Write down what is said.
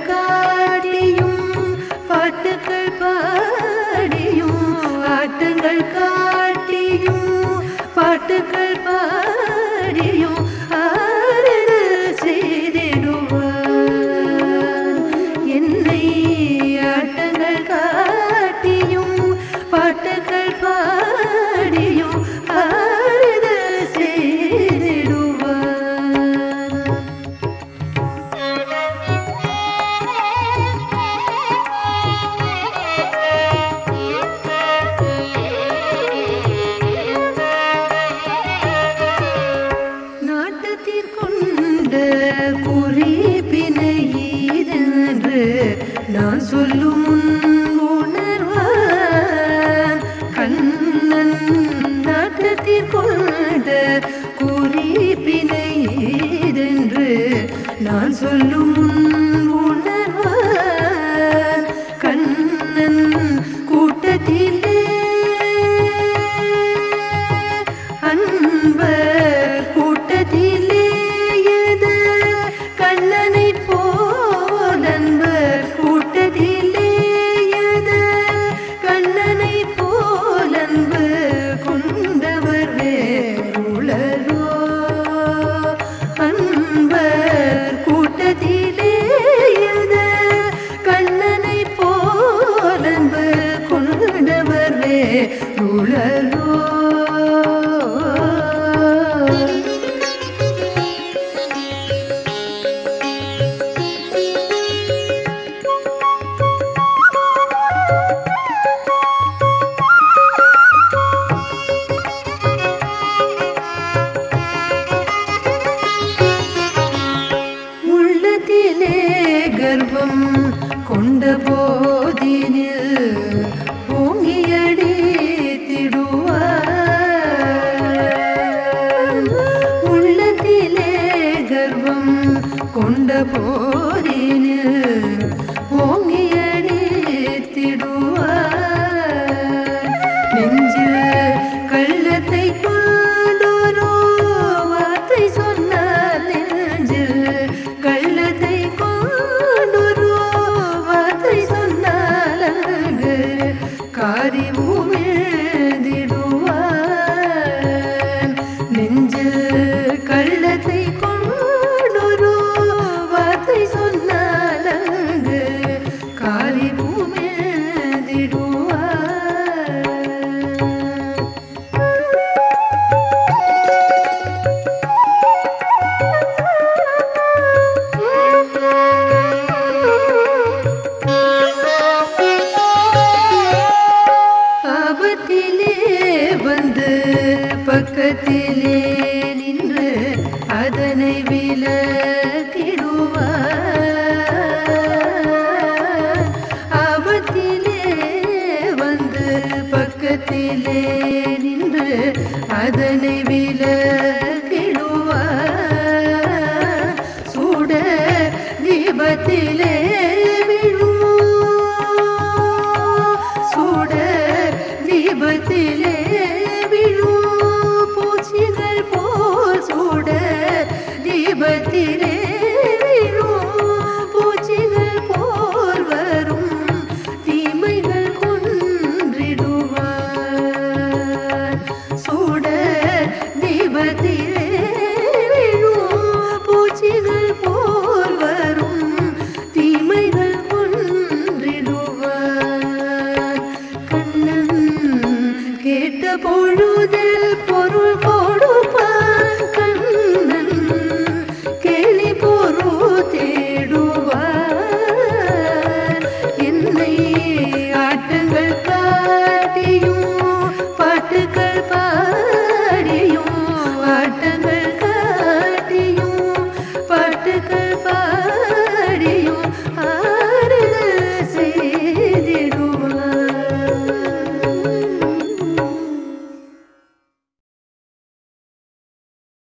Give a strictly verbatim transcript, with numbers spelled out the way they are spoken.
காட்டியும் பாட்டுக்கள் பாடியும் ஆட்டங்கள் காட்டியும் பாட்டுக்கள் பாடியும் ஆறுதல் செய்திடுவார் என்னை. ஆட்டங்கள் காட்டியும் பாட்டுக்கள் பாடியும் ஆறுதல் செய்திடுவார். குறிப்பினை இதென்று நான் சொல்லும் உணர்வான் கண்ணன். நாட்டத்தில் கொண்ட குறிப்பினை இதென்று நான் சொல்லும் உணர்வான் கண்ணன். கூட்டத்திலே அன்பர் கூட்டத்திலே கண்ணனை போல் அன்பர் கூட்டத்திலே கண்ணனை போல் அன்பு கொண்டவர் வேறுளரோ. அன்பர் கூட்டத்திலே கண்ணனை போல் அன்பு கொண்டவர் வேறுளரோ. கர்வம் கொண்ட போதினில் ஓங்கியடித்திடுவார். உள்ளத்திலே கர்வம் கொண்ட போதினில் ஓங்கியடித்திடுவார். நெஞ்சில் கள்ளத்தை கொண்டொரு வார்த்தை சொன்னார். நெஞ்சில் கள்ளத்தை காரி ஊழ்ந்திடுவான். நெஞ்சில் கள்ளத்தை கொண்டொரு வார்த்தை சொன்னால் அங்கு காரி ஊழ்ந்திடுவான். வந்து பக்கத்திலே நின்று அதனை விலக்கிடுவார். ஆபத்திலே வந்து பக்கத்திலே நின்று அதனை விலக்கிடுவார். சூட தீபத்திலே